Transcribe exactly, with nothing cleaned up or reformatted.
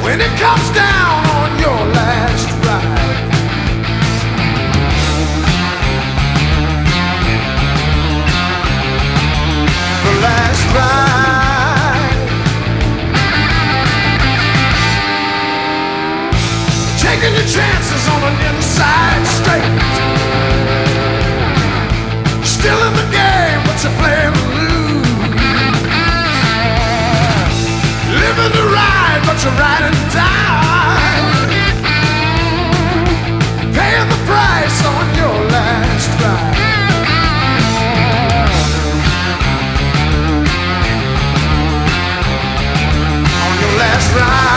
when it comes down on your last ride. The last ride. Taking your chances on an inside straight. Still in the game, but you're playing to lose. Living to ride, but you're riding to die. Paying the price on your last ride. On your last ride.